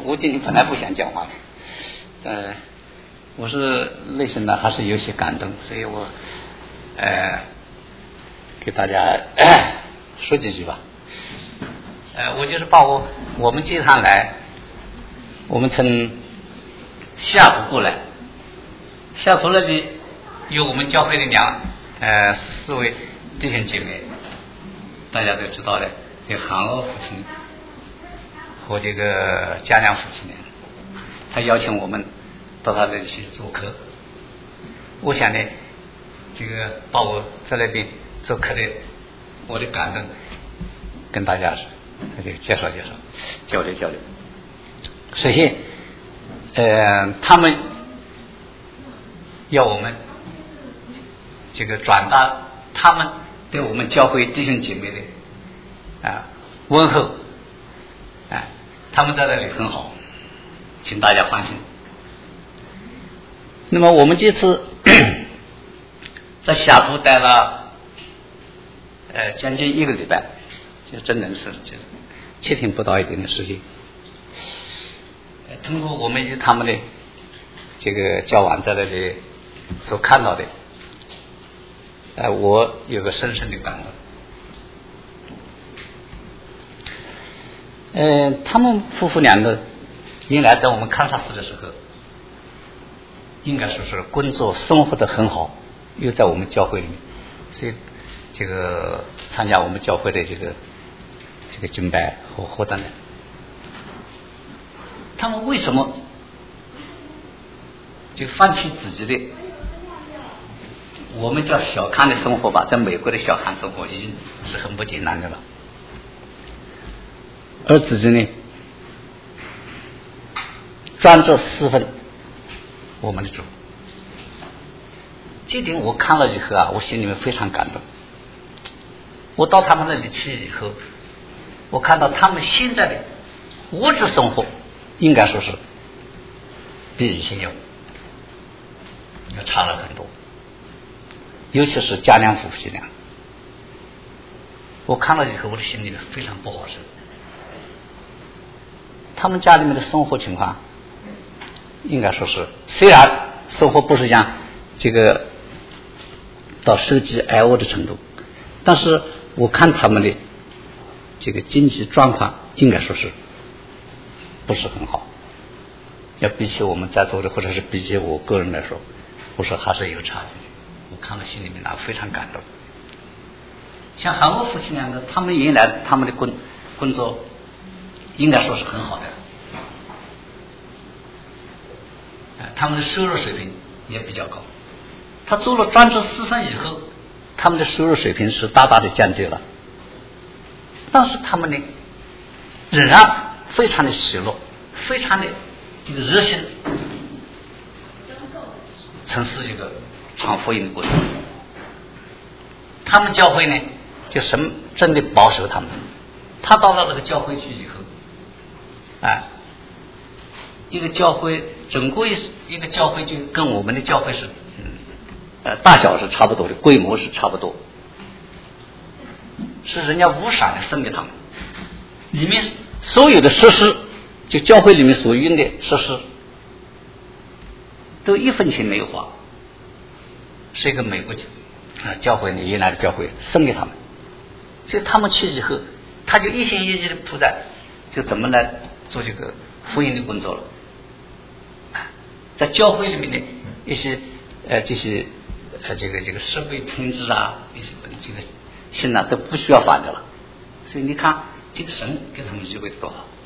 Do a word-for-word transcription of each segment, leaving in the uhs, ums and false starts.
我今天本来不想讲话的，呃，我是内心呢还是有些感动，所以我呃给大家、呃、说几句吧。呃，我就是把我我们这趟来，我们从西雅图过来，西雅图那里有我们教会的两呃四位弟兄姐妹，大家都知道的，有韩俄父亲和这个嘉良父亲，他邀请我们到他这里去做客。我想呢，这个把我在那边做客的我的感动跟大家这个介绍介绍，交流交流。首先，呃，他们要我们这个转达他们对我们教会弟兄姐妹的啊问候，啊，他们在那里很好，请大家放心。那么我们这次在西雅图待了呃将近一个礼拜，就真的是就七天不到一点的时间。通过我们与他们的这个交往在那里所看到的，呃，我有个深深的感动。呃，他们夫妇两个原来在我们堪萨斯的时候，应该说是工作生活的很好，又在我们教会里面，所以这个参加我们教会的这个这个敬拜和活动的。他们为什么就放弃自己的我们叫小康的生活吧，在美国的小康生活已经是很不简单的了，而自己呢专注侍奉我们的主。这点我看了以后啊，我心里面非常感动。我到他们那里去以后，我看到他们现在的物质生活应该说是比以前要要差了很多，尤其是家两夫妻俩，我看了以后我的心里面非常不好受。他们家里面的生活情况应该说是，虽然生活不是像这个到受饥挨饿的程度，但是我看他们的这个经济状况应该说是不是很好，要比起我们在座的或者是比起我个人来说，我说还是有差距。我看了心里面呢非常感动。像韩国夫妻两个，他们原来他们的工工作应该说是很好的，他们的收入水平也比较高。他做了专职侍奉以后，他们的收入水平是大大的降低了，但是他们呢仍然非常的喜乐，非常的这个热心从事这个传福音的过程。他们教会呢就神真的保守他们，他到了这个教会去以后，啊，一个教会整个一一个教会就跟我们的教会是嗯呃大小是差不多的，规模是差不多，是人家无偿的送给他们，里面所有的设施，就教会里面所用的设施都一分钱没有花，是一个美国啊教会呢原来的教会送给他们，所以他们去以后他就一心一意的扑在就怎么来做这个福音的工作了。在教会里面的一些呃这些呃这个这个设备品质啊，一些这个现在都不需要放的了，所以你看这个神给他们机会多好。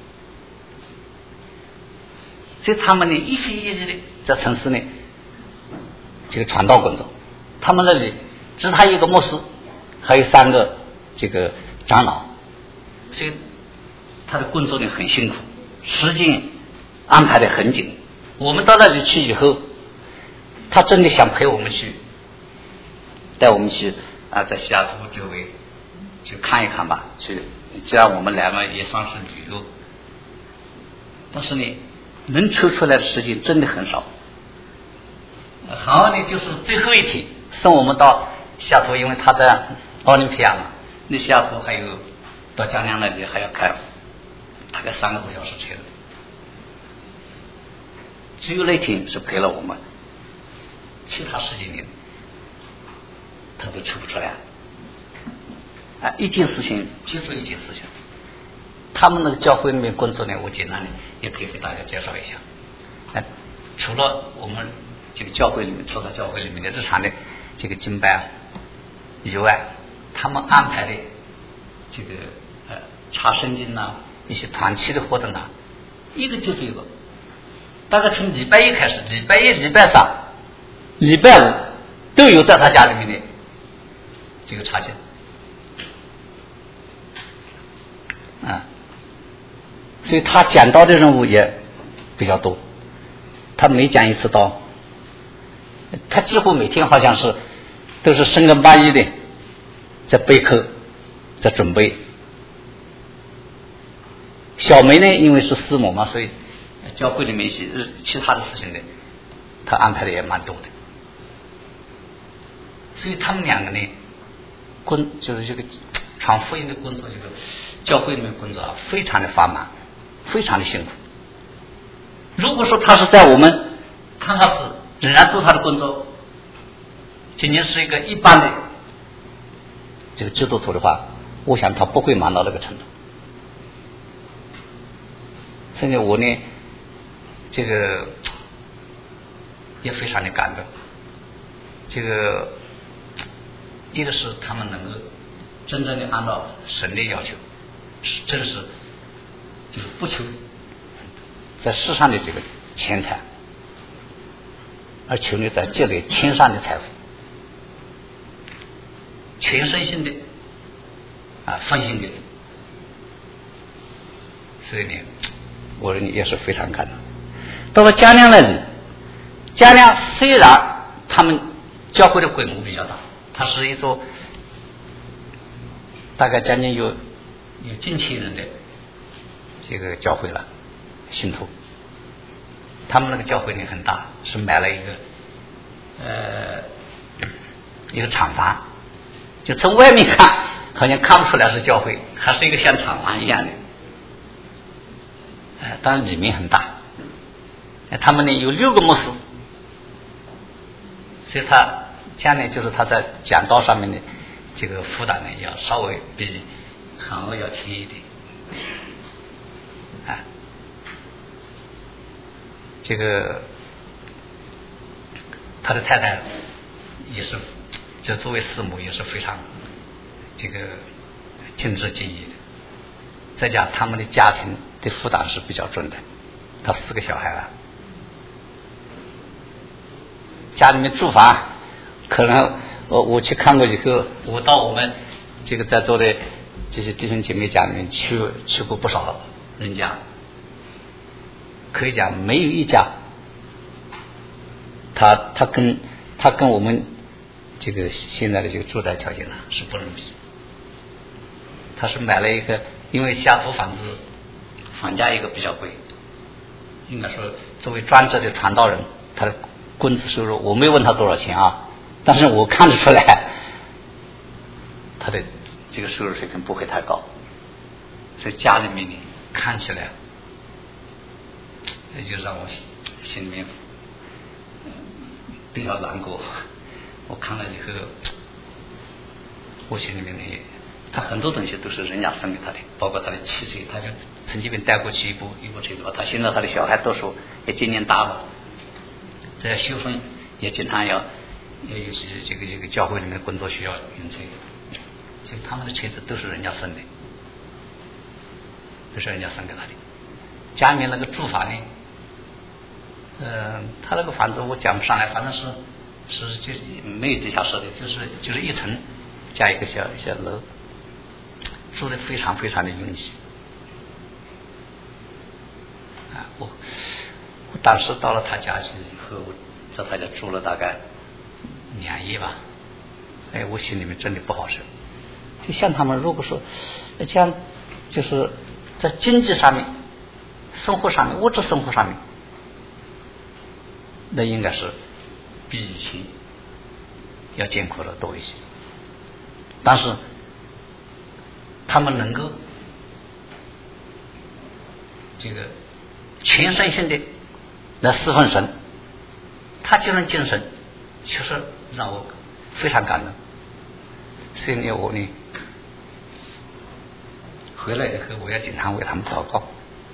所以他们呢一心一意的在城市内这个传道工作，他们那里只他一个牧师，还有三个这个长老，所以他的工作呢很辛苦，时间安排的很紧。我们到那里去以后，他真的想陪我们去，带我们去啊，在西雅图周围去看一看吧，去既然我们来了也算是旅游，但是呢能抽出来的时间真的很少。好呢就是最后一天送我们到西雅图，因为他在奥林匹亚嘛，那西雅图还有到江良那里还要开大概三个多小时车， 只有雷霆是陪了我们，其他十几年他都抽不出来。啊，一件事情接触一件事情。他们那个教会里面工作呢，我简单的也可以给大家介绍一下。啊，除了我们这个教会里面，除了教会里面的日常的这个敬拜以外，他们安排的这个呃查圣经呐，一些团契的活动啊，一个就是一个。大概从礼拜一开始，礼拜一、礼拜三、礼拜五都有在他家里面的这个查经。啊，所以他讲道的任务也比较多。他每讲一次道，他几乎每天好像是都是深更半夜的在备课，在准备。小梅呢，因为是师母嘛，所以教会里面一些其他的事情呢，他安排的也蛮多的。所以他们两个呢，工就是这个传福音的工作，这个教会里面工作啊，非常的繁忙，非常的辛苦。如果说他是在我们康哈斯仍然做他的工作，仅仅是一个一般的这个基督徒的话，我想他不会忙到这个程度。所以我呢，这个也非常的感动。这个一个是他们能够真正的按照神的要求，真是就是不求在世上的这个钱财，而求你在积累天上的财富，全身心的啊奉献给你。所以呢，我人也是非常感动。到了嘉良那里，嘉良虽然他们教会的规模比较大，它是一座大概将近有有近千人的这个教会了，信徒。他们那个教会呢很大，是买了一个呃一个厂房，就从外面看好像看不出来是教会，还是一个像厂房一样的。呃，当然里面很大。他们呢有六个牧师，所以他将来就是他在讲道上面的这个辅导呢，要稍微比韩俄要轻一点。啊，这个他的太太也是，就作为师母也是非常这个尽职尽义的。再加他们的家庭的负担是比较重的，他四个小孩啊，家里面住房，可能我我去看过以后，我到我们这个在座的这些弟兄姐妹家里面去去过不少人家，可以讲没有一家，他他跟他跟我们这个现在的这个住宅条件呢是不能比。他是买了一个，因为下图房子房价一个比较贵，应该说作为专职的传道人，他的工资收入我没问他多少钱啊，但是我看得出来他的这个收入水平不会太高，所以家里面呢看起来也就让我心里面比较难过。我看了以后，我心里面呢，他很多东西都是人家送给他的，包括他的汽车，他就曾经被带过去一部一部车子吧。他现在他的小孩读书也今年大了，在修分也经常要要有些这个这个教会里面工作需要用车，所以他们的车子都是人家送的，都是人家送给他的。家里面那个住房呢，呃，他那个房子我讲不上来，反正是是就没有地下室的，就是就是一层加一个小小楼，住的非常非常的拥挤。啊，我我当时到了他家去以后，我在他家住了大概两夜吧，哎，我心里面真的不好受。就像他们如果说这样，就是在经济上面、生活上面、物质生活上面，那应该是比以前要艰苦的多一些。但是他们能够这个全身心的那四分神，他这种精神确实让我非常感动。所以呢，我呢回来以后，我要经常为他们祷告，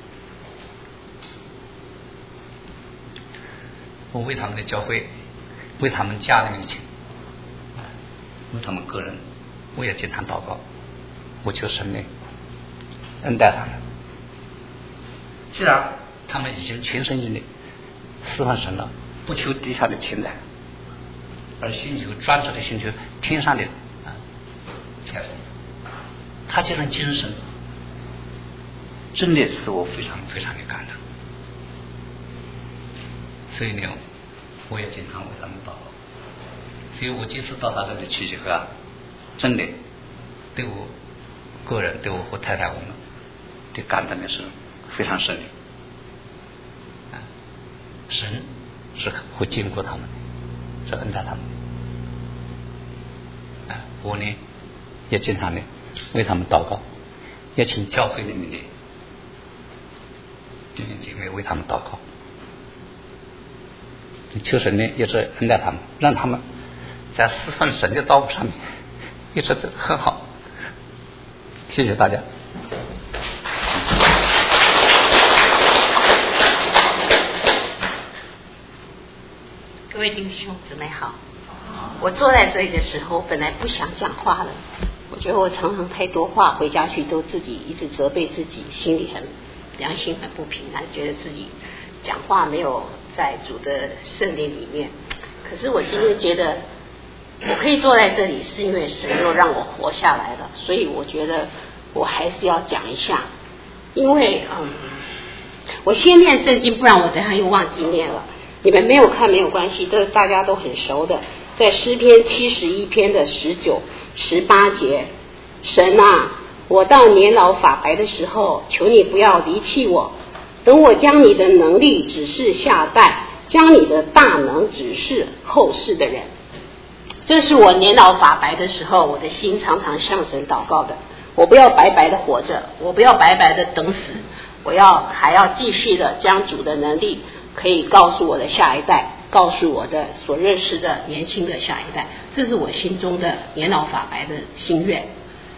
我为他们的教会，为他们家的事情，为他们个人，我也经常祷告，我求神呢恩待他们。既然他们已经全身心的释放神了，不求地下的钱财，而寻求专职的寻求天上的啊财富，他这种精神真的使我非常非常的感动。所以呢，我也经常为他们祷告。所以我这次到他这里去以后啊，真的对我个人，对我和太太我们的感动的是非常深的。啊，神是会经过他们的，是恩待他们的。啊，我呢也经常的为他们祷告，也请教会里面的弟兄姐妹为他们祷告。求神呢也是恩待他们，让他们在侍奉神的道路上面一直都很好。谢谢大家。 各位弟兄姊妹好，我坐在这里的时候本来不想讲话了，我觉得我常常太多话，回家去都自己一直责备自己，心里很良心很不平安，觉得自己讲话没有在主的圣灵里面。可是我今天觉得我可以坐在这里，是因为神又让我活下来了，所以我觉得我还是要讲一下。因为嗯，我先念圣经，不然我等下又忘记念了。你们没有看没有关系，这大家都很熟的，在诗篇七十一篇的十九、十八节，神啊，我到年老发白的时候，求你不要离弃我，等我将你的能力指示下代，将你的大能指示后世的人。这是我年老发白的时候，我的心常常向神祷告的。我不要白白的活着，我不要白白的等死，我要还要继续的将主的能力可以告诉我的下一代，告诉我的所认识的年轻的下一代，这是我心中的年老发白的心愿。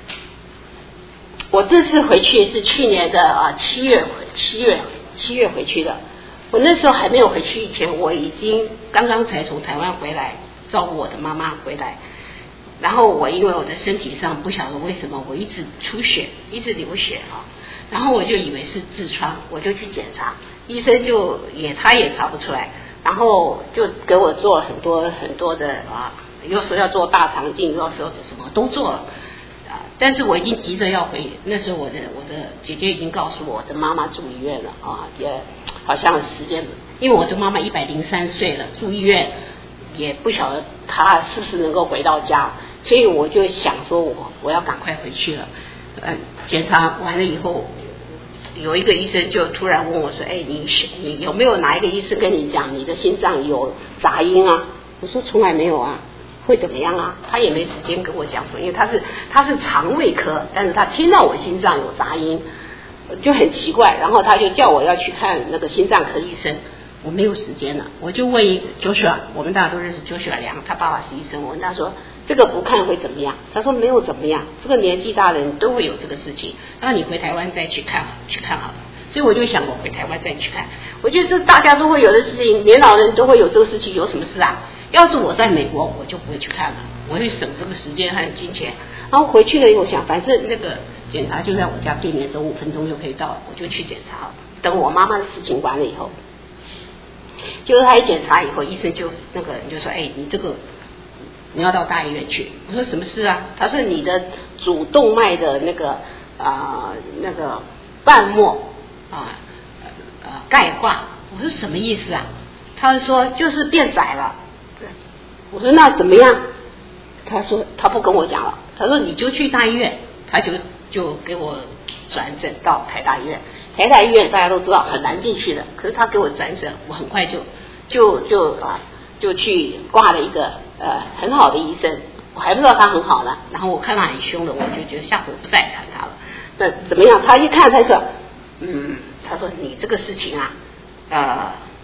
我这次回去是去年的啊七月七月七月回去的。我那时候还没有回去以前，我已经刚刚才从台湾回来，照顾我的妈妈回来。然后我因为我的身体上不晓得为什么我一直出血，一直流血啊，然后我就以为是痔疮，我就去检查，医生就也他也查不出来，然后就给我做很多很多的啊，有时候要做大肠镜，有时候什么都做了啊，但是我已经急着要回，那时候我的我的姐姐已经告诉我，我的妈妈住医院了啊，也好像时间，因为我的妈妈一百零三岁了，住医院也不晓得她是不是能够回到家，所以我就想说我我要赶快回去了。呃，检查完了以后，有一个医生就突然问我说：“哎，你你有没有哪一个医生跟你讲你的心脏有杂音啊？”我说：“从来没有啊，会怎么样啊？”他也没时间跟我讲说，因为他是他是肠胃科，但是他听到我心脏有杂音，就很奇怪，然后他就叫我要去看那个心脏科医生。我没有时间了，我就问一个 Joshua， 我们大家都认识 Joshua 梁，他爸爸是医生，我问他说这个不看会怎么样？他说没有怎么样，这个年纪大的人都会有这个事情，那你回台湾再去看去看好了。所以我就想我回台湾再去看，我觉得这大家都会有的事情，年老人都会有这个事情，有什么事啊？要是我在美国，我就不会去看了，我会省这个时间和金钱。然后回去了以后想，反正那个检查就在我家对面，走五分钟就可以到了，我就去检查了。等我妈妈的事情完了以后，就是他一检查以后，医生就那个人就说：“哎，你这个你要到大医院去。”我说：“什么事啊？”他说：“你的主动脉的那个啊、呃、那个瓣膜啊呃钙化。”我说：“什么意思啊？”他说：“就是变窄了。”我说：“那怎么样？”他说：“他不跟我讲了。”他说：“你就去大医院。”他就就给我转诊到台大医院。台大医院大家都知道很难进去的，可是他给我转诊，我很快就就就啊就去挂了一个呃很好的医生，我还不知道他很好呢。然后我看他很凶的，我就觉得下次我不再看他了。那怎么样？他一看他说，嗯，他说你这个事情啊，呃，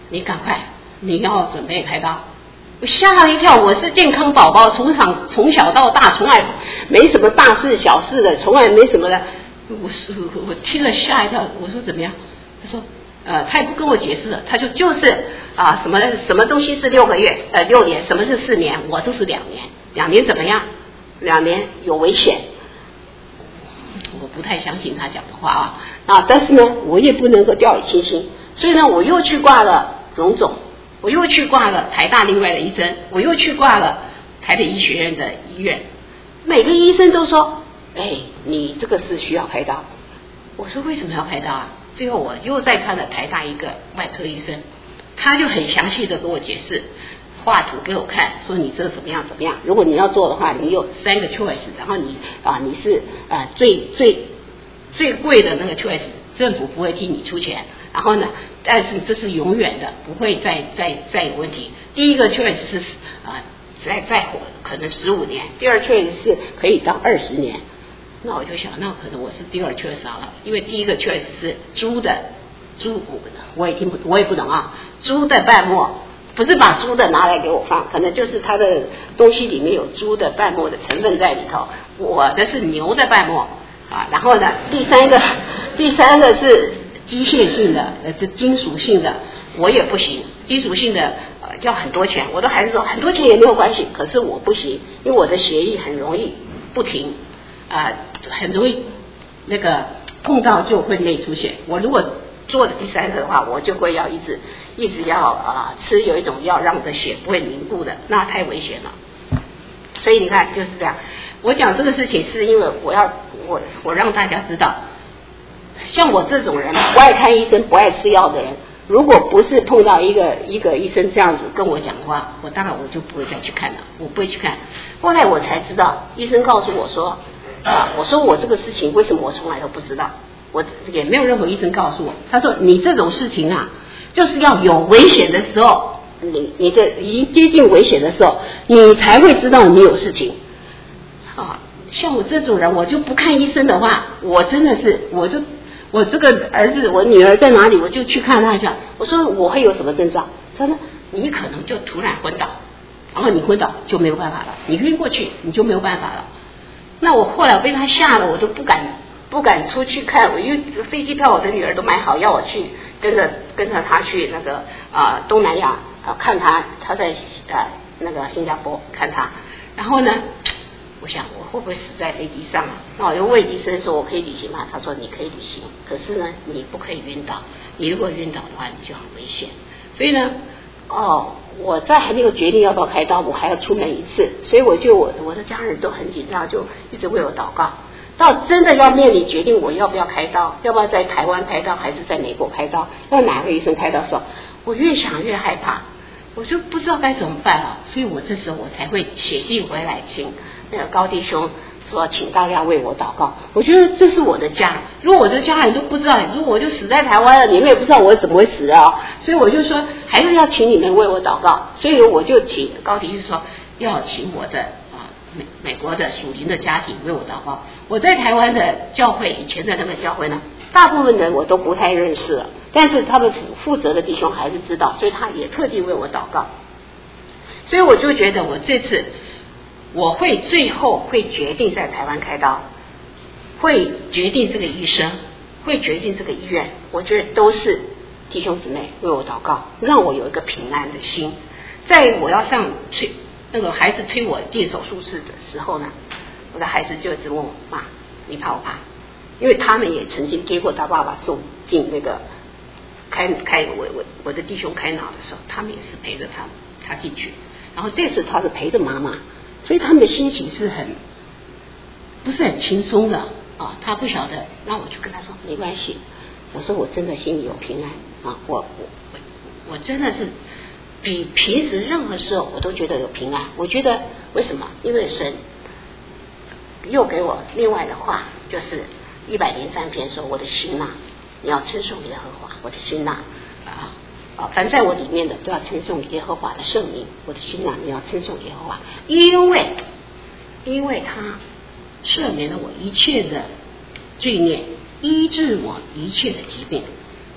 你赶快，你要准备开刀。我吓了一跳，我是健康宝宝，从小从小到大从来没什么大事小事的，从来没什么的。我是我听了吓一跳，我说怎么样？他说呃，他也不跟我解释了，他就就是啊什么什么东西是六个月呃六年，什么是四年，我都是两年，两年怎么样？两年有危险。我不太相信他讲的话啊啊！但是呢，我也不能够掉以轻心，所以呢，我又去挂了荣总，我又去挂了台大另外的医生，我又去挂了台北医学院的医院，每个医生都说：“哎，你这个是需要开刀。”我说：“为什么要开刀啊？”最后我又再看了台大一个外科医生，他就很详细的给我解释。画图给我看，说你这个怎么样怎么样？如果你要做的话，你有三个 choice， 然后你啊你是啊最最最贵的那个 choice， 政府不会替你出钱，然后呢，但是这是永远的，不会再再再有问题。第一个 choice 是啊再再活可能十五年，第二 choice 是可以当二十年。那我就想，那可能我是第二 choice 好了，因为第一个 choice 是猪的猪，我也听不我也不懂啊，猪的瓣膜。不是把猪的拿来给我放，可能就是它的东西里面有猪的瓣膜的成分在里头。我的是牛的瓣膜啊，然后呢，第三个，第三个是机械性的，呃，这金属性的，我也不行。金属性的呃要很多钱，我的孩子说很多钱也没有关系，可是我不行，因为我的血液很容易不停啊、呃，很容易那个碰到就会内出血。我如果做了第三个的话，我就会要一直一直要啊、呃、吃有一种药让我的血不会凝固的，那太危险了。所以你看就是这样。我讲这个事情是因为我要我我让大家知道，像我这种人不爱看医生不爱吃药的人，如果不是碰到一个一个医生这样子跟我讲的话，我当然我就不会再去看了，我不会去看。后来我才知道，医生告诉我说啊，我说我这个事情为什么我从来都不知道。我也没有任何医生告诉我，他说你这种事情啊，就是要有危险的时候，你你这已经接近危险的时候，你才会知道你有事情。啊，像我这种人，我就不看医生的话，我真的是，我就我这个儿子，我女儿在哪里，我就去看她一下。我说我会有什么征兆？他说你可能就突然昏倒，然后你昏倒就没有办法了，你晕过去你就没有办法了。那我后来被他吓了，我就不敢。不敢出去看，我因为飞机票我的女儿都买好，要我去跟着跟着她去那个啊、呃、东南亚啊看她，她在呃那个新加坡看她，然后呢，我想我会不会死在飞机上啊？那我就问医生说我可以旅行吗？他说你可以旅行，可是呢你不可以晕倒，你如果晕倒的话你就很危险。所以呢，哦，我在还没有决定要不要开刀，我还要出门一次，所以我就我我的家人都很紧张，就一直为我祷告。到真的要面临决定我要不要开刀，要不要在台湾开刀还是在美国开刀，要哪个医生开刀的时候，我越想越害怕，我就不知道该怎么办啊。所以我这时候我才会写信回来请那个高弟兄说请大家为我祷告。我觉得这是我的家，如果我的家人都不知道，如果我就死在台湾了，你们也不知道我怎么会死啊。所以我就说还是要请你们为我祷告，所以我就请高弟兄说要请我的美美国的属灵的家庭为我祷告。我在台湾的教会，以前的那个教会呢，大部分人我都不太认识了，但是他们负责的弟兄还是知道，所以他也特地为我祷告。所以我就觉得我这次我会最后会决定在台湾开刀，会决定这个医生，会决定这个医院，我觉得都是弟兄姊妹为我祷告，让我有一个平安的心。在我要上去那个孩子推我进手术室的时候呢，我的孩子就一直问我妈，你怕不怕？因为他们也曾经推过他爸爸送进那个开开我我我的弟兄开脑的时候，他们也是陪着他他进去，然后这次他是陪着妈妈，所以他们的心情是很不是很轻松的啊。他不晓得，那我就跟他说没关系，我说我真的心里有平安啊，我我我我真的是。比平时任何时候我都觉得有平安。我觉得为什么？因为神又给我另外的话，就是一百零三篇说我的心呐、啊，你要称颂耶和华，我的心呐啊啊，凡在我里面的都要称颂耶和华的圣名，我的心呐、啊，你要称颂耶和华，因为因为他赦免了我一切的罪孽，医治我一切的疾病。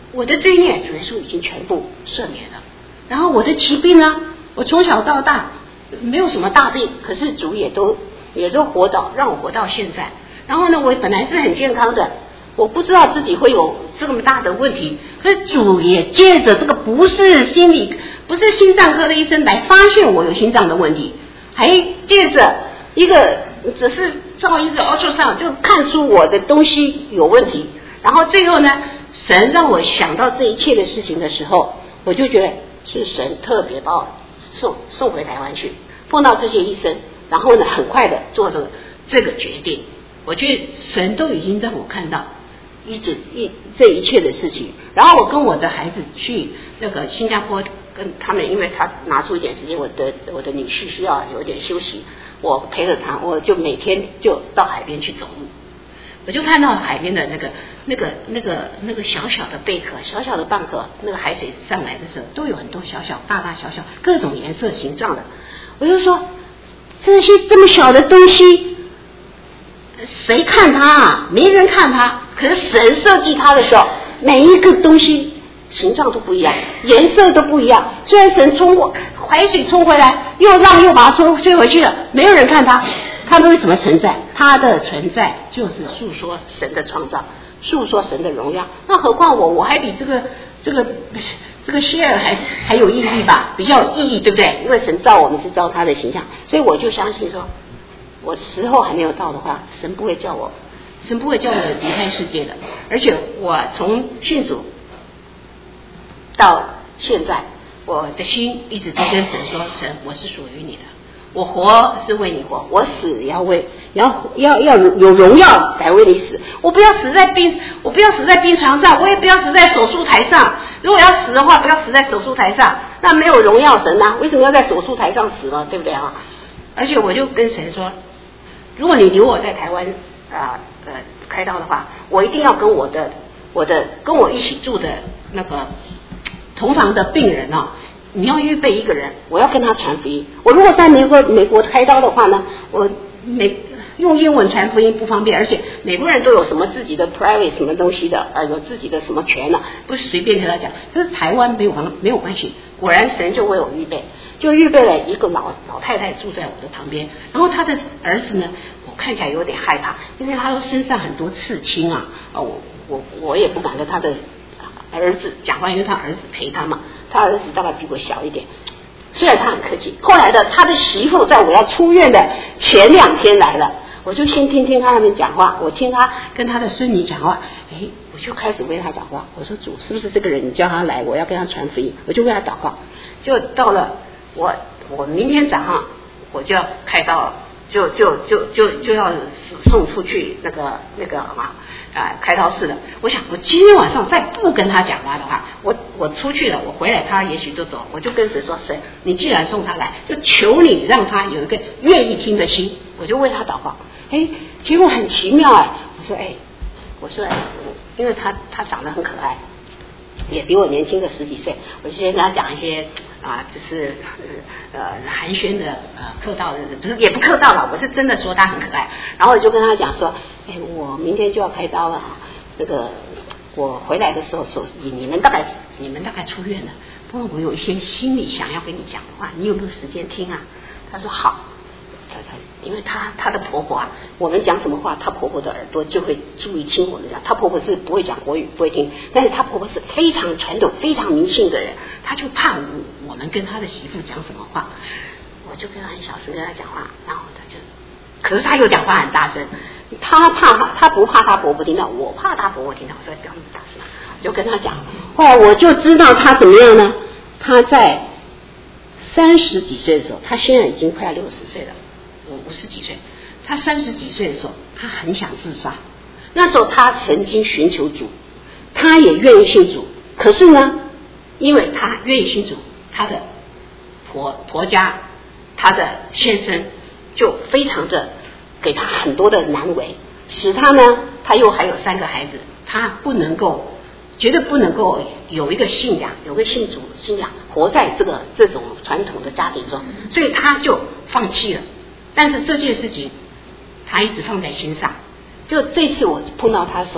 我的罪孽主耶稣已经全部赦免了。然后我的疾病呢，我从小到大没有什么大病，可是主也都也都活到让我活到现在。然后呢，我本来是很健康的，我不知道自己会有这么大的问题，可是主也借着这个不是心理不是心脏科的医生来发现我有心脏的问题，还借着一个只是照一个 ultrasound 就看出我的东西有问题。然后最后呢，神让我想到这一切的事情的时候，我就觉得是神特别把我送送回台湾去，碰到这些医生，然后呢很快的做了这个决定。我觉得神都已经让我看到一直一这一切的事情。然后我跟我的孩子去那个新加坡，跟他们，因为他拿出一点时间，我的我的女婿需要有点休息，我陪着他，我就每天就到海边去走路。我就看到海边的那个那个那个那个小小的贝壳，小小的蚌壳，那个海水上来的时候，都有很多小小大大小小各种颜色形状的。我就说这些这么小的东西，谁看它啊？没人看它。可是神设计它的时候，每一个东西形状都不一样，颜色都不一样。虽然神冲过海水冲回来，又浪又把它冲吹回去了，没有人看它。它为什么存在？它的存在就是诉说神的创造，诉说神的荣耀。那何况我，我还比这个这个这个 share 还还有意义吧，比较有意义，对不对？因为神造我们是照他的形象，所以我就相信说，我时候还没有到的话，神不会叫我，神不会叫我离开世界的。而且我从信主到现在，我的心一直都跟神说，神，我是属于你的。我活是为你活，我死也要为要要要有荣耀来为你死。我不要死在病，我不要死在病床上，我也不要死在手术台上。如果要死的话，不要死在手术台上，那没有荣耀神啊！为什么要在手术台上死呢？对不对啊？而且我就跟神说，如果你留我在台湾啊 呃, 呃开刀的话，我一定要跟我的我的跟我一起住的那个同房的病人啊。你要预备一个人，我要跟他传福音。我如果在美国美国开刀的话呢，我美用英文传福音不方便，而且美国人都有什么自己的 private 什么东西的，呃，有自己的什么权呢、啊？不是随便跟他讲。可是台湾没有没有关系，果然神就为我预备，就预备了一个老老太太住在我的旁边，然后他的儿子呢，我看起来有点害怕，因为他身上很多刺青啊，啊，我我我也不敢跟他的儿子讲话，因为他儿子陪他嘛。他儿子大概比我小一点，虽然他很客气。后来的他的媳妇在我要出院的前两天来了，我就先听听他们讲话，我听他跟他的孙女讲话，哎，我就开始为他祷告。我说主，是不是这个人你叫他来，我要跟他传福音，我就为他祷告。就到了我我明天早上我就要开刀，就就就就就要送出去那个那个啊。啊，开刀室的，我想我今天晚上再不跟他讲话的话，我我出去了，我回来他也许就走，我就跟神说，神，你既然送他来，就求你让他有一个愿意听的心，我就为他祷告。哎，结果很奇妙哎，我说哎，我说哎，因为他他长得很可爱，也比我年轻个十几岁，我就先跟他讲一些啊，就是呃寒暄的呃客套的，不是也不客套了，我是真的说他很可爱。然后我就跟他讲说，哎，我明天就要开刀了啊，这个我回来的时候说，你们大概你们大概出院了，不过我有一些心里想要跟你讲的话，你有没有时间听啊？他说好。因为她她的婆婆啊，我们讲什么话，她婆婆的耳朵就会注意听我们讲。她婆婆是不会讲国语，不会听，但是她婆婆是非常传统、非常迷信的人，她就怕我我们跟她的媳妇讲什么话，我就跟她很小声跟她讲话，然后她就，可是她又讲话很大声，她怕她她不怕她婆婆听到，我怕她婆婆听到，所以不要那么大声，我就跟她讲。后来我就知道她怎么样呢？她在三十几岁的时候，她现在已经快要六十岁了。五十几岁，他三十几岁的时候，他很想自杀。那时候他曾经寻求主，他也愿意信主。可是呢，因为他愿意信主，他的婆婆家，他的先生就非常的给他很多的难为，使他呢，他又还有三个孩子，他不能够，绝对不能够有一个信仰，有个信主信仰，活在这个这种传统的家庭中，所以他就放弃了。但是这件事情他一直放在心上，就这次我碰到他的时候，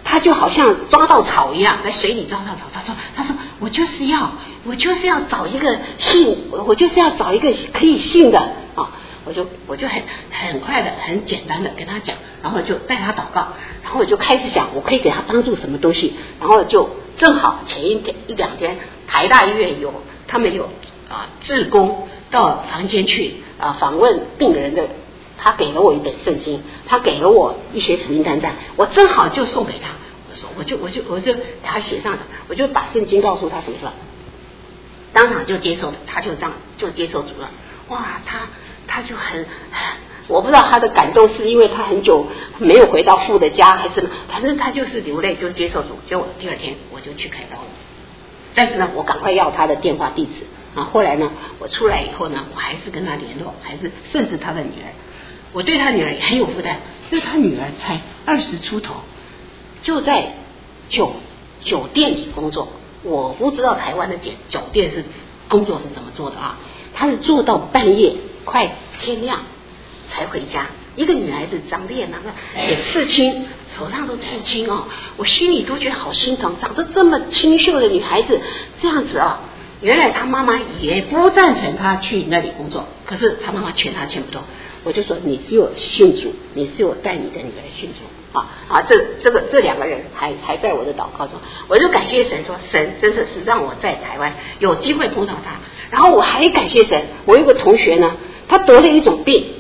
他就好像抓到草一样，在水里抓到草。他说：“他说我就是要，我就是要找一个信，我就是要找一个可以信的啊。”我就我就很很快的、很简单的跟他讲，然后就带他祷告，然后我就开始想我可以给他帮助什么东西，然后就正好前一天一两天，台大医院有他们有啊志工到房间去啊访问病人的。他给了我一本圣经，他给了我一些福音单张，我正好就送给他。我说，我就我就我就给他写上了，我就把圣经告诉他什么什么，当场就接受了，他就这样就接受主了。哇，他他就很，我不知道他的感动是因为他很久没有回到父的家，还是反正他就是流泪就接受主。结果第二天我就去开刀了，但是呢，我赶快要他的电话地址啊。后来呢，我出来以后呢，我还是跟他联络，还是甚至他的女儿。我对他女儿也很有负担，因为他女儿才二十出头，就在酒酒店里工作。我不知道台湾的酒酒店是工作是怎么做的啊？他是做到半夜快天亮才回家。一个女孩子长得也那个也刺青，手上都刺青哦，我心里都觉得好心疼。长得这么清秀的女孩子这样子啊，原来她妈妈也不赞成她去那里工作，可是她妈妈劝她劝不动。我就说你只有信主，你只有带你的女儿信主啊啊！这这个这两个人还还在我的祷告中，我就感谢神说，神真的是让我在台湾有机会碰到他。然后我还感谢神，我有个同学呢，他得了一种病，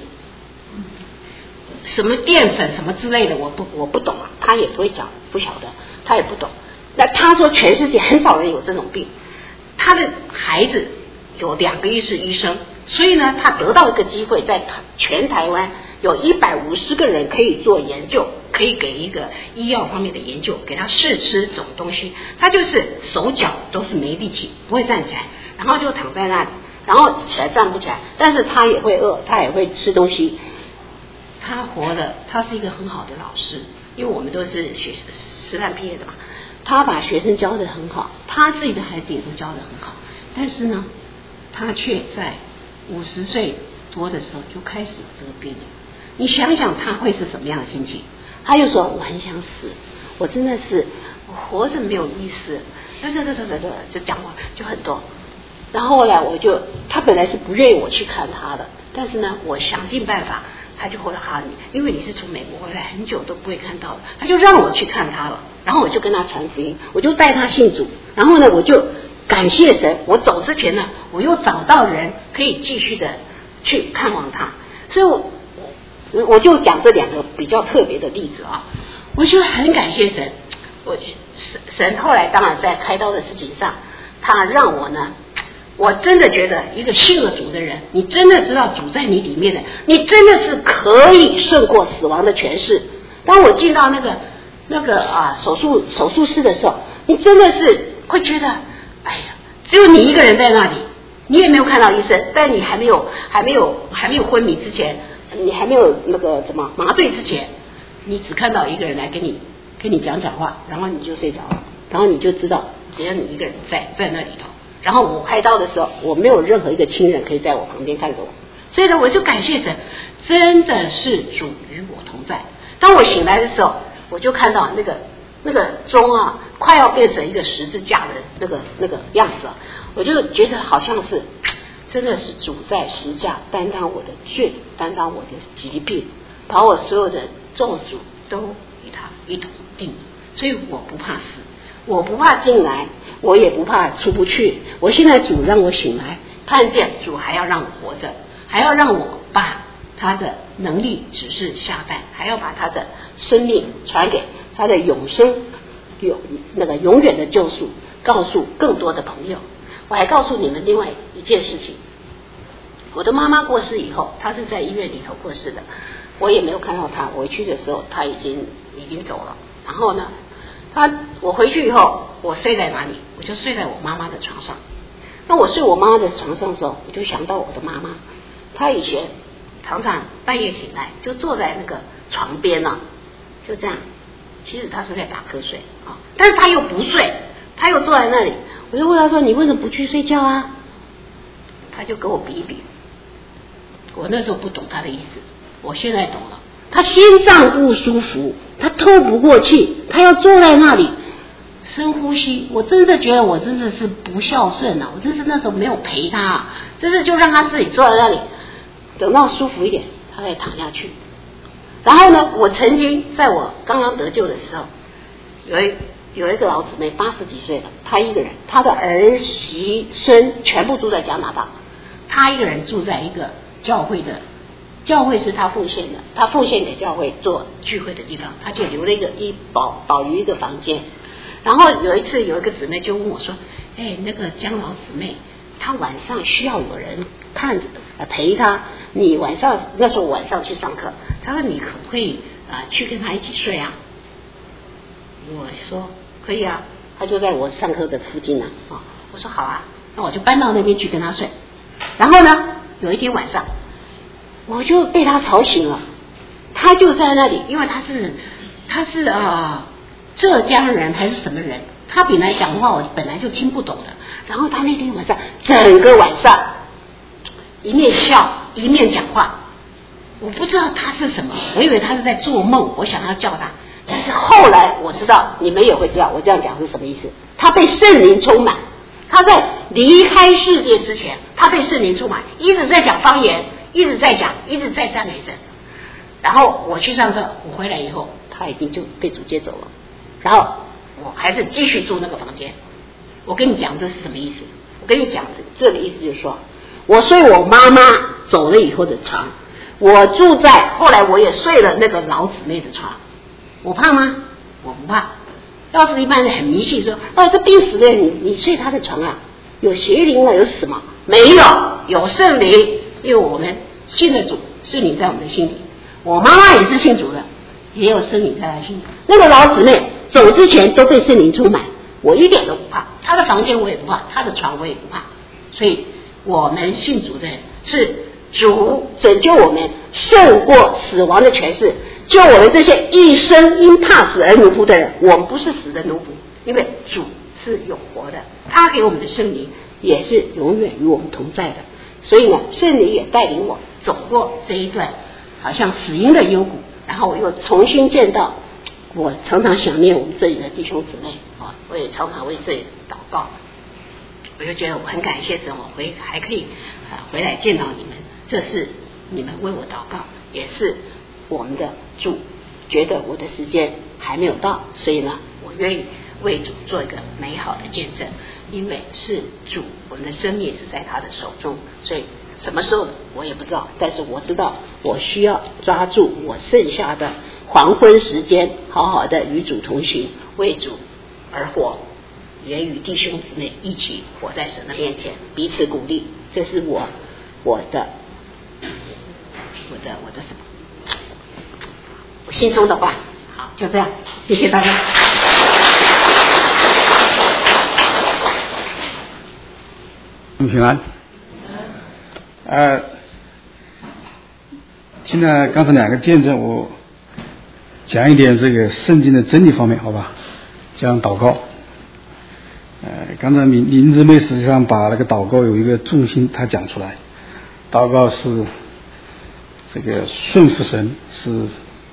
什么淀粉什么之类的，我不我不懂啊，他也不会讲，不晓得，他也不懂。那他说全世界很少人有这种病，他的孩子有两个是医生。所以呢，他得到一个机会，在全台湾有一百五十个人可以做研究，可以给一个医药方面的研究，给他试吃这种东西。他就是手脚都是没力气，不会站起来，然后就躺在那里，然后起来站不起来，但是他也会饿，他也会吃东西。他活的，他是一个很好的老师，因为我们都是学师范毕业的嘛，他把学生教得很好，他自己的孩子也都教得很好，但是呢，他却在五十岁多的时候就开始有这个病了。你想想他会是什么样的心情？他又说我很想死，我真的是我活着没有意思，对对对对对，就讲话就很多。然后后来我就，他本来是不愿意我去看他的，但是呢，我想尽办法，他就会哈你，因为你是从美国回来很久都不会看到的，他就让我去看他了。然后我就跟他传福音，我就带他信主，然后呢，我就感谢神，我走之前呢，我又找到人可以继续的去看望他，所以我我就讲这两个比较特别的例子啊，我就很感谢神。我神神后来当然在开刀的事情上，他让我呢，我真的觉得一个信了主的人，你真的知道主在你里面的，你真的是可以胜过死亡的权势。当我进到那个那个啊手术手术室的时候，你真的是会觉得，哎呀，只有你一个人在那里，你也没有看到医生，但你还没有还没有还没有昏迷之前，你还没有那个怎么麻醉之前，你只看到一个人来跟你跟你讲讲话，然后你就睡着了，然后你就知道只有你一个人在在那里头。然后我开刀的时候，我没有任何一个亲人可以在我旁边看着我，所以呢，我就感谢神，真的是主与我同在。当我醒来的时候，我就看到那个那个钟啊，快要变成一个十字架的那个那个样子了，我就觉得好像是真的是主在十架担当我的罪，担当我的疾病，把我所有的咒诅都与他一同定，所以我不怕死，我不怕进来，我也不怕出不去。我现在主让我醒来，看见主还要让我活着，还要让我把他的能力指示下代，还要把他的生命传给他的永生，有那个永远的救赎，告诉更多的朋友。我还告诉你们另外一件事情，我的妈妈过世以后，她是在医院里头过世的，我也没有看到她，回去的时候她已经已经走了。然后呢，她我回去以后，我睡在哪里？我就睡在我妈妈的床上。那我睡我妈妈的床上的时候，我就想到我的妈妈，她以前常常半夜醒来就坐在那个床边啊，就这样，其实她是在打瞌睡啊，但是她又不睡，她又坐在那里。我就问她说：“你为什么不去睡觉啊？”她就给我比一比。我那时候不懂她的意思，我现在懂了。 他心脏不舒服，他透不过气，他要坐在那里深呼吸。我真的觉得我真的是不孝顺啊！我真是那时候没有陪他，真的就让他自己坐在那里，等到舒服一点，他再躺下去。然后呢，我曾经在我刚刚得救的时候，有一有一个老姊妹八十几岁了，她一个人，她的儿媳孙全部住在加拿大，她一个人住在一个教会的，教会是她奉献的，她奉献给教会做聚会的地方，她就留了一个一保保于一个房间。然后有一次有一个姊妹就问我说：“哎，那个江老姊妹，她晚上需要有人看着陪她，你晚上那时候晚上去上课，她说你可不可以啊、呃、去跟她一起睡啊？”我说可以啊，她就在我上课的附近呢啊、哦。我说好啊，那我就搬到那边去跟她睡。然后呢，有一天晚上，我就被她吵醒了，她就在那里，因为她是她是啊。呃浙江人还是什么人，他本来讲话我本来就听不懂的，然后他那天晚上整个晚上一面笑一面讲话，我不知道他是什么，我以为他是在做梦，我想要叫他，但是后来我知道，你们也会知道我这样讲是什么意思。他被圣灵充满，他在离开世界之前，他被圣灵充满，一直在讲方言，一直在讲，一直在赞美神。然后我去上课，我回来以后，他已经就被主接走了。然后我还是继续住那个房间。我跟你讲这是什么意思？我跟你讲这个意思就是说，我睡我妈妈走了以后的床，我住在后来我也睡了那个老姊妹的床。我怕吗？我不怕。要是一般人很迷信说，哦，这病死的人你你睡他的床啊，有邪灵啊，有什么？没有，有圣灵，因为我们信的主，圣灵在我们的心里。我妈妈也是信主的，也有圣灵在她心里。那个老姊妹走之前都被圣灵充满，我一点都不怕，她的房间我也不怕，她的床我也不怕。所以我们信主的是主拯救我们，胜过死亡的权势，救我们这些一生因怕死而奴仆的人。我们不是死的奴仆，因为主是永活的，他给我们的圣灵也是永远与我们同在的。所以呢，圣灵也带领我走过这一段好像死荫的幽谷，然后我又重新见到。我常常想念我们这里的弟兄姊妹啊，我也常常为这里祷告。我就觉得我很感谢神，我回还可以啊回来见到你们，这是你们为我祷告，也是我们的主觉得我的时间还没有到，所以呢，我愿意为主做一个美好的见证，因为是主，我们的生命是在他的手中，所以什么时候我也不知道，但是我知道我需要抓住我剩下的黄昏时间，好好的与主同行，为主而活，也与弟兄姊妹一起活在神的面前，彼此鼓励。这是我我的我的我的什么？我心中的话。好，就这样，谢谢大家。 平安。呃，听了刚才两个见证，我讲一点这个圣经的真理方面，好吧？讲祷告。呃，刚才林林姊妹实际上把那个祷告有一个重心，她讲出来。祷告是这个顺服神，是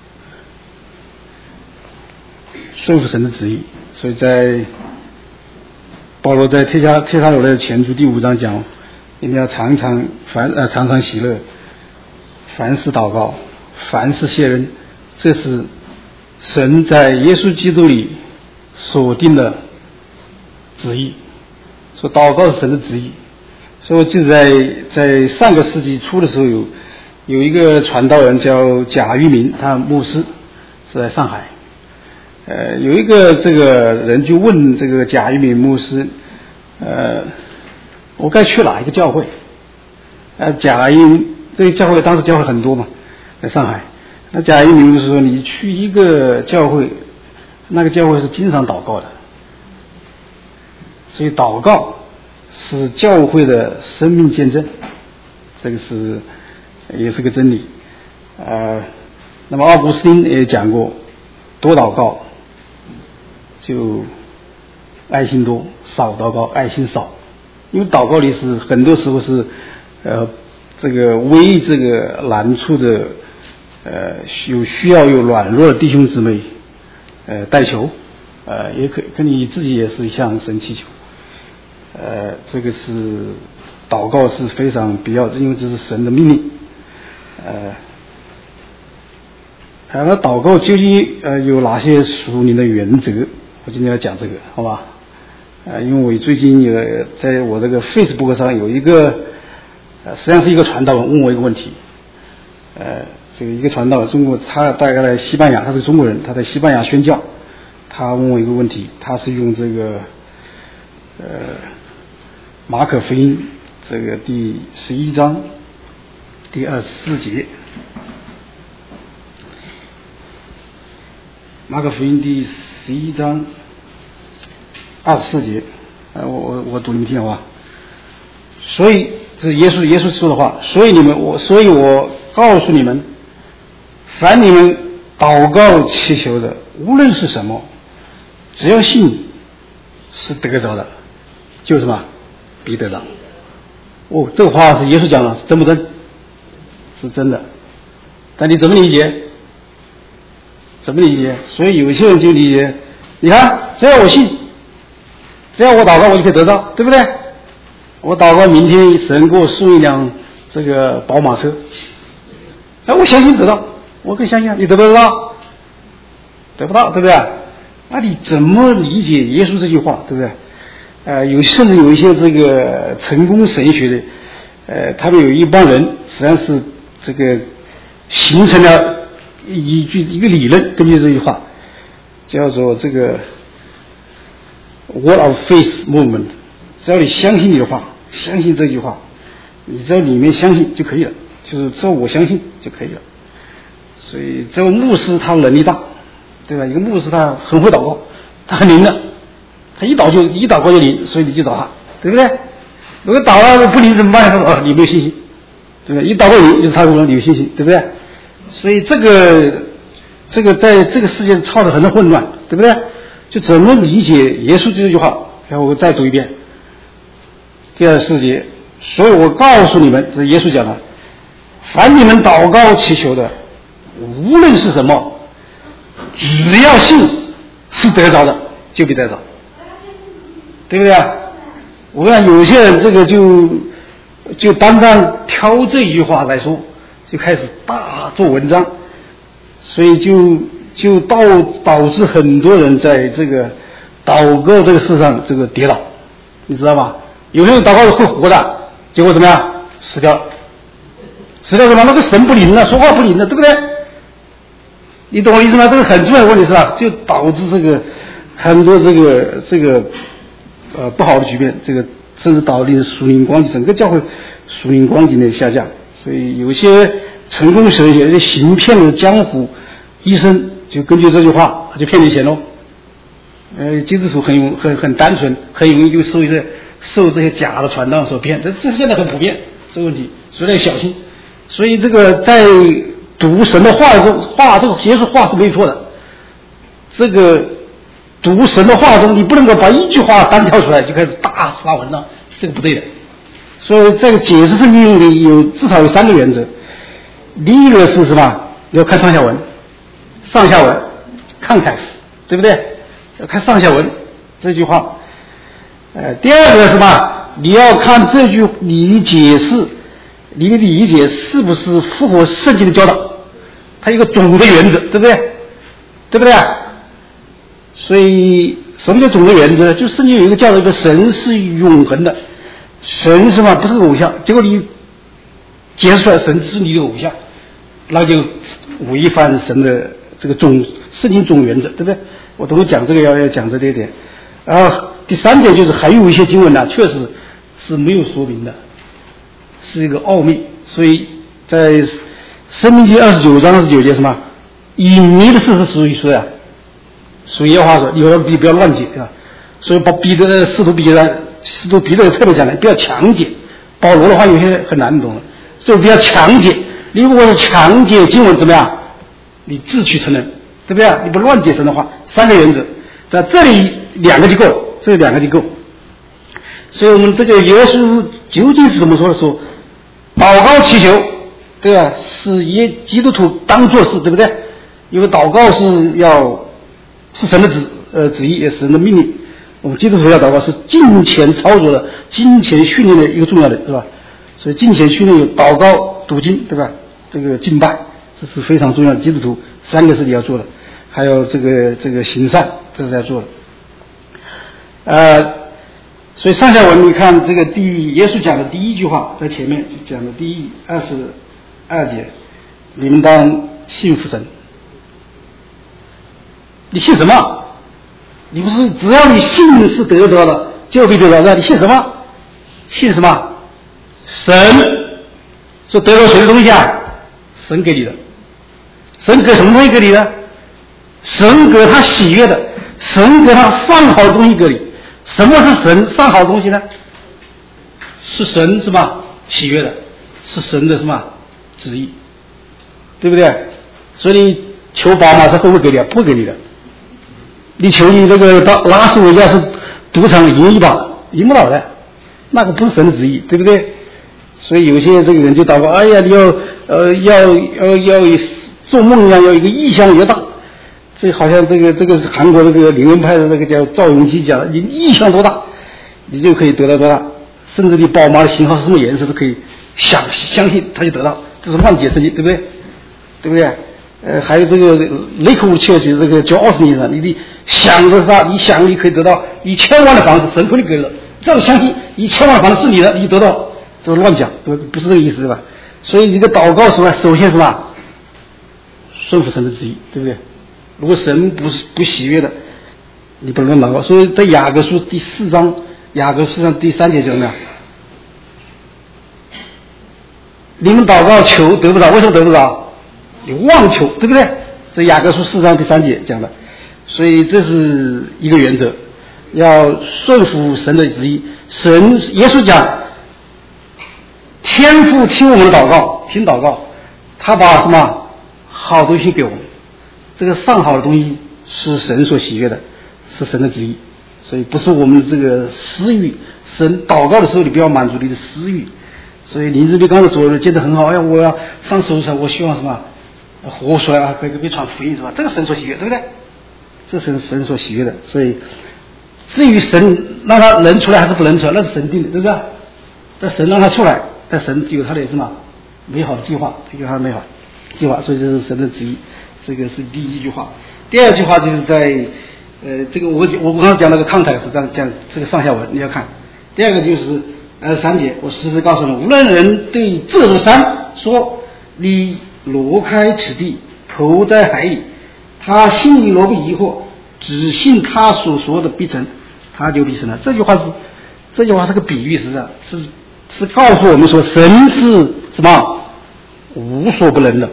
顺服神的旨意。所以在保罗在帖撒帖撒罗尼迦前书第五章讲，一定要常常凡呃常常喜乐，凡事祷告，凡事谢恩，这是神在耶稣基督里所定的旨意。说祷告是神的旨意。所以我记得在在上个世纪初的时候，有有一个传道人叫贾玉明，他牧师是在上海。呃，有一个这个人就问这个贾玉明牧师，呃，我该去哪一个教会？呃，贾玉明这个教会当时教会很多嘛，在上海。那贾玉明牧师说，你去一个教会，那个教会是经常祷告的，所以祷告是教会的生命见证，这个是也是个真理。呃，那么奥古斯丁也讲过，多祷告就爱心多，少祷告爱心少。因为祷告里是很多时候是呃这个为这个难处的呃有需要有软弱的弟兄姊妹呃代求，呃也可跟你自己也是向神祈求，呃这个是祷告是非常必要的，因为这是神的命令。呃那么祷告究竟呃有哪些属灵的原则？我今天要讲这个，好吧？呃，因为我最近有在我这个 Facebook 上有一个，呃，实际上是一个传道人问我一个问题，呃，这个一个传道人，中国他大概在西班牙，他是中国人，他在西班牙宣教，他问我一个问题，他是用这个，呃，马可福音这个第十一章第二十四节。马可福音第十一章二十四节，呃，我我我读你们听好吧。所以这是耶稣耶稣说的话，所以你们我所以我告诉你们，凡你们祷告祈求的，无论是什么，只要信是得着的，就什么必得着。哦，这个话是耶稣讲的，真不真？是真的。但你怎么理解？怎么理解？所以有些人就理解，你看，只要我信，只要我祷告，我就可以得到，对不对？我祷告明天神给我送一辆这个宝马车，哎，我相信得到，我可以相信，你得不得到？得不到，对不对？那你怎么理解耶稣这句话，对不对？呃，有甚至有一些这个成功神学的，呃，他们有一帮人实际上是这个形成了一句一个理论，根据这句话叫做这个 Word of Faith Movement。只要你相信你的话，相信这句话，你在里面相信就可以了，就是只要我相信就可以了。所以这个牧师他能力大，对吧？一个牧师他很会祷告，他很灵的，他一祷就一祷告就灵，所以你就找他，对不对？如果祷告不灵怎么办？他说哦，你没有信心，对不对？一祷告灵就是他说你有信心，对不对？所以这个这个在这个世界操的很多混乱，对不对？就怎么理解耶稣这句话？然后我再读一遍。第二十四节，所以我告诉你们，这是耶稣讲的，凡你们祷告祈求的，无论是什么，只要信是得着的，就必得着，对不对啊？我看有些人这个就就单单挑这一句话来说，就开始大做文章，所以就就导导致很多人在这个祷告这个事上这个跌倒，你知道吗？有些人祷告会活的，结果怎么样？死掉了。死掉什么？那个神不灵了，说话不灵了，对不对？你懂我意思吗？这个很重要的问题是吧？就导致这个很多这个这个呃不好的局面，这个甚至导致属灵光景，整个教会属灵光景的下降。所以有些成功神学、有些行骗的江湖医生就根据这句话就骗你钱喽。呃，金子属很有很很单纯，很容易就受一些。受这些假的传道所骗，这这现在很普遍这个问题，所以要小心。所以这个在读神的话中，话这个耶稣话是没错的。这个读神的话中，你不能够把一句话单挑出来就开始大发文章，这个不对的。所以在解释圣经里有至少有三个原则。第一个是什么？要看上下文，上下文看开始，对不对？要看上下文这句话。呃，第二个是什么？你要看这句你解释，你的理解是不是符合圣经的教导？它有一个总的原则，对不对？对不对？所以什么叫总的原则？就圣经有一个教导，一个神是永恒的，神是嘛不是个偶像。结果你解释出来神是你的偶像，那就违反神的这个总圣经总原则，对不对？我等会讲这个要要讲这一点。然后第三点就是还有一些经文呢，确实是没有说明的，是一个奥秘。所以在申命记二十九章二十九节什么隐秘的事是属于谁啊？属于耶和华说，你不要你不要乱解，对吧？所以把彼得使徒彼得使徒彼得特别讲的，不要强解。保罗的话有些很难懂的，所以不要强解。你如果是强解经文怎么样？你自取成人，对不对？你不乱解神的话，三个原则，在这里两个就够了，这两个就够。所以我们这个耶稣究竟是怎么说的？说祷告祈求， 对吧？是以基督徒当做事，对不对？因为祷告是要是神的旨呃旨意，也是神的命令。我们基督徒要祷告是敬虔操作的、敬虔训练的一个重要的，是吧？所以敬虔训练有祷告、读经，对吧？这个敬拜，这是非常重要的。基督徒三个是你要做的，还有这个这个行善，这是要做的。呃，所以上下文你看这个第耶稣讲的第一句话，在前面讲的第一二十二节，你们当信服神。你信什么？你不是只要你信是得着的，就必得着的。你信什么？信什么？神说得着谁的东西啊？神给你的。神给什么东西给你的？神给他喜悦的，神给他上好的东西给你。什么是神上好的东西呢？是神是吧？喜悦的，是神的什么旨意，对不对？所以你求宝马，他会不会给你啊？不会给你的。你求你这个到拉斯维加斯赌场赢一把，赢不了的，那个不是神的旨意，对不对？所以有些这个人就祷告，哎呀，你要呃要要要做梦一样，要一个意向越大。这好像这个这个是韩国这个灵恩派的那个叫赵永基讲，你意向多大，你就可以得到多大，甚至你宝马的型号是什么颜色都可以想相信他就得到，这是万解圣经，对不对？对不对？呃，还有这个雷克武切奇这个叫奥斯尼的，你你想的是他，你想你可以得到一千万的房子，神可以给了，这样相信一千万的房子是你的，你得到，这是乱讲，不不是这个意思，对吧？所以你的祷告什么？首先什么？顺服神的旨意，对不对？如果神不是不喜悦的，你不能祷告。所以在雅各书第四章，雅各书上第三节讲什么呀？你们祷告求得不着，为什么得不着？你妄求，对不对？这雅各书四章第三节讲的。所以这是一个原则，要顺服神的旨意。神耶稣讲，天父听我们的祷告，听祷告，他把什么好东西给我们。这个上好的东西是神所喜悦的，是神的旨意，所以不是我们的这个私欲。神祷告的时候，你不要满足你的私欲。所以林志斌刚才做的接得很好，哎呀，我要上手术，我希望什么活出来啊，可以可以传福音是吧？这个神所喜悦，对不对？这是神所喜悦的。所以至于神让他人出来还是不能出来，那是神定的，对不对？但神让他出来，但神有他的什么美好的计划，有他的美好计划，所以这是神的旨意。这个是第一句话。第二句话就是在呃这个我我刚刚讲那个康泰是这样讲这个上下文你要看。第二个就是呃三节，我实时告诉你，无论人对这座山说你挪开此地投在海里，他心里若不疑惑，只信他所说的必成，他就必成了。这句话是这句话是个比喻，实际上是是告诉我们说神是什么无所不能的。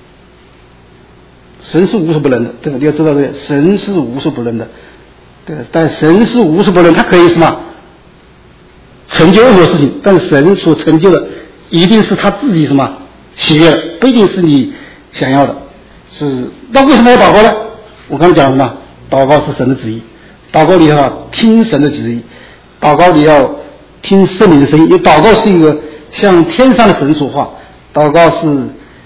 神是无所不能的，对吧？你要知道这个，神是无所不能的，对。但神是无所不能，他可以什么成就任何事情，但神所成就的一定是他自己什么喜悦的，不一定是你想要的。是那为什么要祷告呢？我刚才讲什么？祷告是神的旨意，祷告你要听神的旨意，祷告你要听圣灵的声音。因为祷告是一个向天上的神说话，祷告是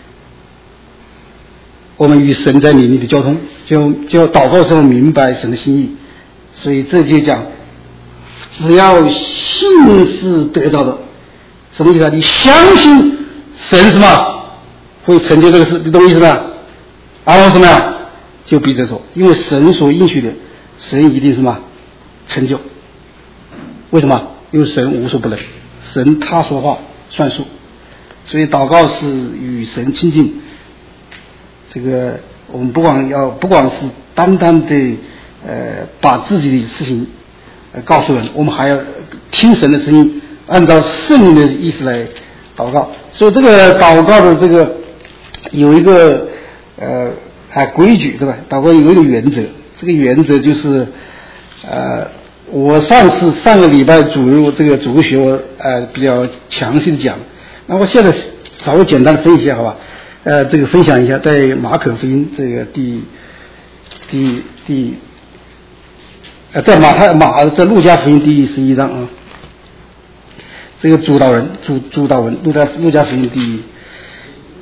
我们与神在里面的交通，就就祷告时候明白神的心意。所以这就讲，只要信是得到的，什么意思啊？你相信神什么会成就这个事，你懂我意思吗？然后什么呀？就必得着，因为神所应许的，神一定什么成就。为什么？因为神无所不能，神他说话算数。所以祷告是与神亲近。这个我们不光要不光是单单的呃把自己的事情呃告诉人，我们还要听神的声音，按照圣灵的意思来祷告。所以这个祷告的这个有一个呃还规矩，对吧？祷告有一个原则，这个原则就是呃我上次上个礼拜主入这个主学我呃比较详细的讲，那我现在稍微简单的分析一下，好吧？呃，这个分享一下，在马可福音这个第第第，呃，在马太马在路加福音第十一章啊，这个主导人主主导文路加路加福音第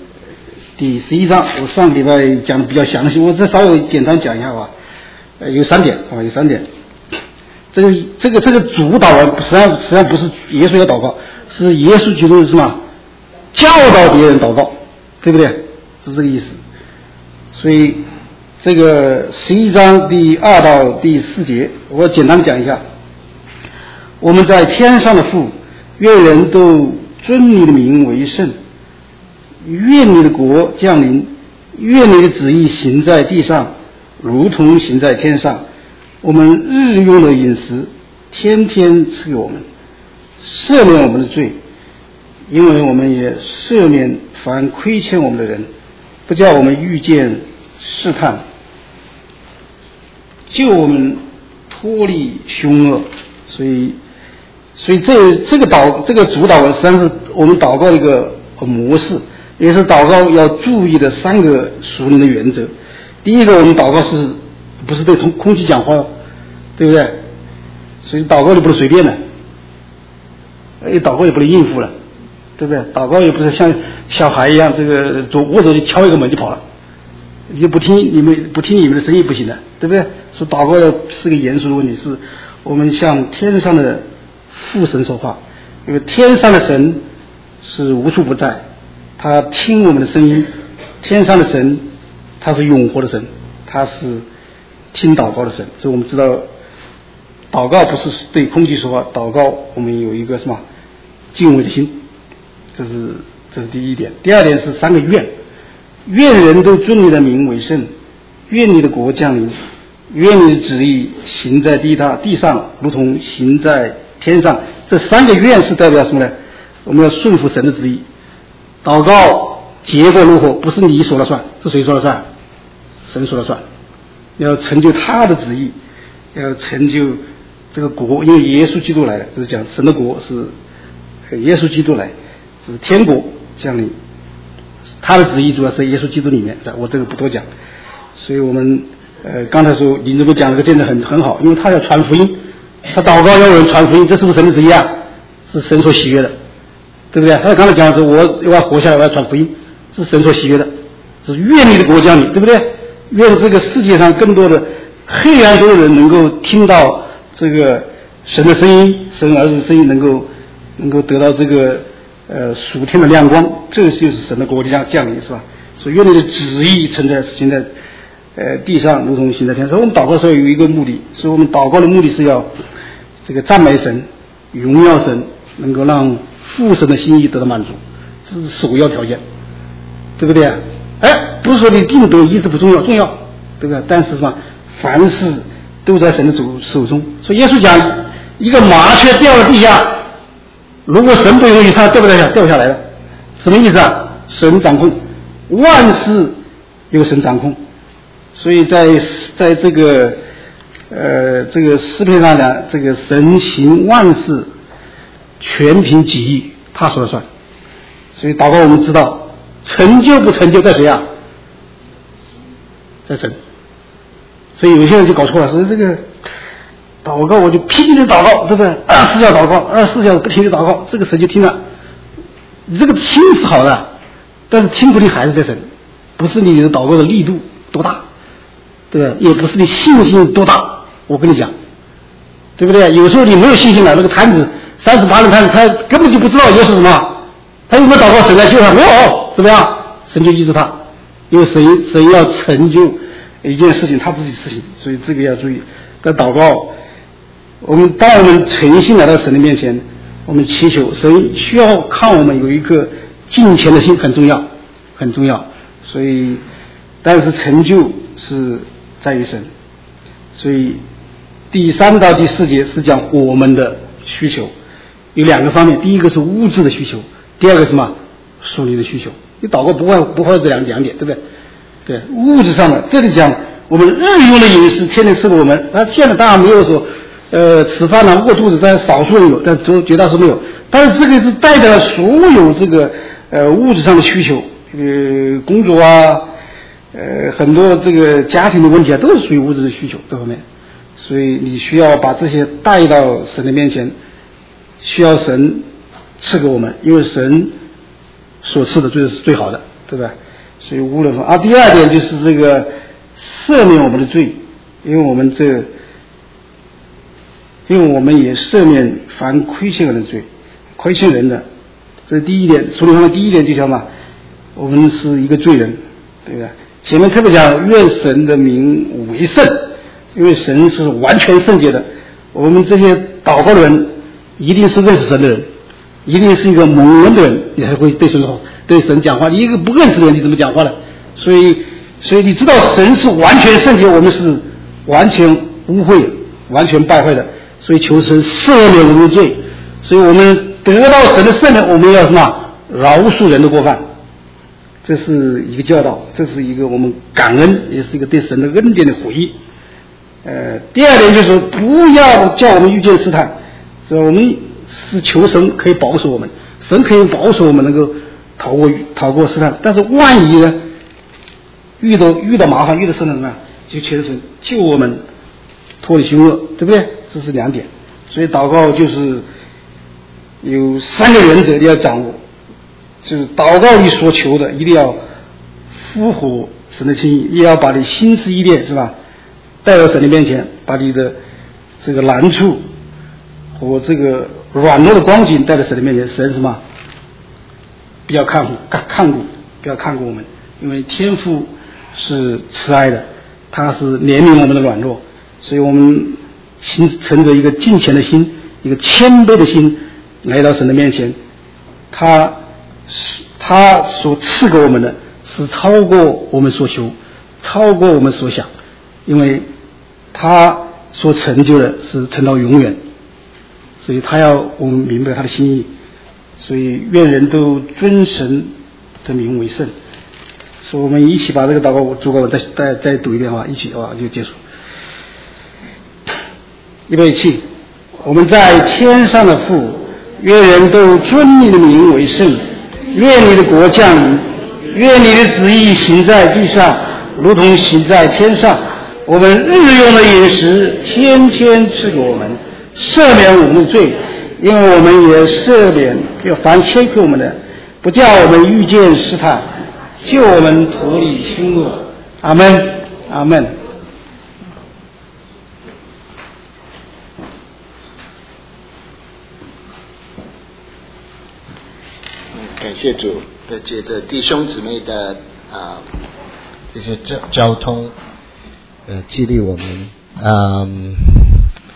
第十一章，我上个礼拜讲的比较详细，我再稍微简单讲一下吧。呃，有三点啊，有三点。这个这个这个主导文实际上实际上不是耶稣要祷告，是耶稣基督是什么？教导别人祷告，对不对？是这个意思。所以这个十一章第二到第四节，我简单讲一下。我们在天上的父，愿人都尊你的名为圣，愿你的国降临，愿你的旨意行在地上，如同行在天上。我们日用的饮食，天天赐给我们，赦免我们的罪，因为我们也赦免凡亏欠我们的人，不叫我们遇见试探，救我们脱离凶恶。所以，所以这这个祷这个主祷文实际上是我们祷告的一个模式，也是祷告要注意的三个属灵的原则。第一个，我们祷告是不是对空空气讲话，对不对？所以祷告就不能随便的，哎，祷告也不能应付了，对不对？祷告也不是像小孩一样，这个左握手就敲一个门就跑了，你就不听你们不听你们的声音不行的，对不对？所以祷告是个严肃的问题，是我们向天上的父神说话，因为天上的神是无处不在，他听我们的声音，天上的神他是永活的神，他是听祷告的神。所以我们知道祷告不是对空气说话，祷告我们有一个什么敬畏的心，这是这是第一点。第二点是三个愿，愿人都尊你的名为圣，愿你的国降临，愿你的旨意行在地大地上，如同行在天上。这三个愿是代表什么呢？我们要顺服神的旨意。祷告结果如何，不是你说了算，是谁说了算？神说了算。要成就他的旨意，要成就这个国，因为耶稣基督来了，就是讲神的国是耶稣基督来，是天国降临，他的旨意主要是耶稣基督里面，我这个不多讲。所以我们呃刚才说林主任讲这个见证很很好，因为他要传福音，他祷告要有人传福音，这是不是神的旨意啊？是神所喜悦的，对不对？他刚才讲的是我要活下来，我要传福音，是神所喜悦的，是愿你的国降临，对不对？愿这个世界上更多的黑暗中的人能够听到这个神的声音，神儿子的声音，能够能够得到这个呃属天的亮光，这就是神的国的降临，是吧？所以愿你的旨意成在行在呃地上，如同行在天上。我们祷告的时候有一个目的，所以我们祷告的目的是要这个赞美神、荣耀神，能够让父神的心意得到满足，这是首要条件，对不对啊？哎，不是说你定得医治不重要，重要，对不对？但是什么，凡事都在神的手手中。所以耶稣讲，一个麻雀掉到地下，如果神不允许它掉不掉下掉下来了，什么意思啊？神掌控，万事由神掌控。所以在在这个呃这个诗篇上讲，这个神行万事，全凭己意，他说了算。所以祷告我们知道。成就不成就在谁啊？在神。所以有些人就搞错了，说这个祷告我就拼命的祷告，对不对？二十四小时祷告，二十四小时不停的祷告，这个神就听了。你这个听是好的，但是听不听还是在神，不是你的祷告的力度多大，对吧？也不是你信心多大。我跟你讲，对不对？有时候你没有信心了，那个摊子三十八人摊子，他根本就不知道耶稣是什么。他有没有祷告神来救他？没有，怎么样？神就医治他，因为神神要成就一件事情，他自己的事情，所以这个要注意。在祷告，我们当我们诚心来到神的面前，我们祈求神需要看我们有一个敬虔的心，很重要，很重要。所以，但是成就是在于神。所以第三到第四节是讲我们的需求，有两个方面，第一个是物质的需求。第二个什么属灵的需求？你祷告不会不会这两两点，对不对？对，物质上的，这里讲我们日用的饮食，天天吃的我们，那现在当然没有说，呃，吃饭呢饿肚子，但少数人有，但绝绝大多数没有。但是这个是代表所有这个呃物质上的需求，呃，工作啊，呃，很多这个家庭的问题啊，都是属于物质的需求这方面。所以你需要把这些带到神的面前，需要神赐给我们，因为神所赐的最是最好的，对吧？ 所以无论啊，第二点就是这个赦免我们的罪，因为我们这个，因为我们也赦免凡亏欠人的罪，亏欠人的，这是第一点。属灵方面第一点就讲嘛，我们是一个罪人，对不对？前面特别讲愿神的名为圣，因为神是完全圣洁的，我们这些祷告的人一定是认识神的人，一定是一个蒙恩的人，你才会对神说对神讲话。你一个不认识的人，你怎么讲话呢？所以，所以你知道神是完全圣洁，我们是完全污秽、完全败坏的。所以求神赦免我们的罪，所以我们得到神的赦免，我们要什么？饶恕人的过犯。这是一个教导，这是一个我们感恩，也是一个对神的恩典的回忆。呃，第二点就是不要叫我们遇见试探，是吧？我们是求神可以保守我们，神可以保守我们能够逃过逃过试探，但是万一呢，遇到遇到麻烦，遇到试探怎么样？就求神救我们脱离凶恶，对不对？这是两点。所以祷告就是有三个原则你要掌握，就是祷告你所求的一定要符合神的心意，也要把你心思意念是吧带到神的面前，把你的这个难处和这个软弱的光景带到神的面前。神什么？不要看看看顾，不要看顾我们，因为天父是慈爱的，他是怜悯我们的软弱，所以我们心存着一个敬虔的心，一个谦卑的心来到神的面前。他他所赐给我们的是超过我们所求，超过我们所想，因为他所成就的是成到永远，所以他要我们明白他的心意。所以愿人都尊神的名为圣。所以我们一起把这个祷告主告再再再读一遍啊，一起啊就结束。预备起，我们在天上的父，愿人都尊你的名为圣，愿你的国降临，愿你的旨意行在地上，如同行在天上。我们日用的饮食天天赐给我们，赦免我们的罪，因为我们也赦免凡欠亏我们的，不叫我们遇见试探，救我们脱离凶恶。阿们，阿们。 感谢主的借着弟兄姊妹的啊这些交交通，呃，激励我们，嗯。